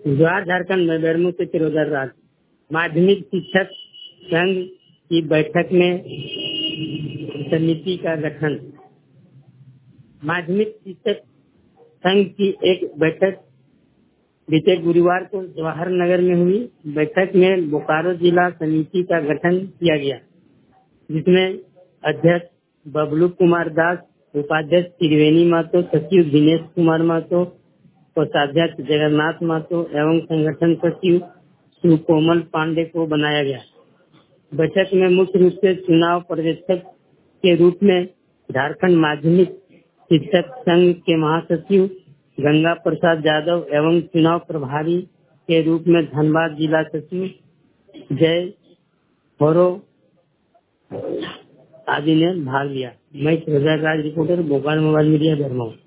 बिहार झारखंड में बेरमू से चिरोदर राज माध्यमिक शिक्षक संघ की बैठक में समिति का गठन। माध्यमिक शिक्षक संघ की एक बैठक बीते गुरुवार को जवाहर नगर में हुई। बैठक में बोकारो जिला समिति का गठन किया गया, जिसमें अध्यक्ष बबलू कुमार दास, उपाध्यक्ष त्रिवेणी महतो, सचिव दिनेश कुमार महतो, कोषाध्यक्ष जगन्नाथ महतो एवं संगठन सचिव सुकोमल पांडे को बनाया गया। बैठक में मुख्य रूप से चुनाव पर्यवेक्षक के रूप में झारखंड माध्यमिक शिक्षक संघ के महासचिव गंगा प्रसाद यादव एवं चुनाव प्रभारी के रूप में धनबाद जिला सचिव जय होरो आदि ने भाग लिया। मैं Raj reporter Bokaro mobile media बेरमऊ।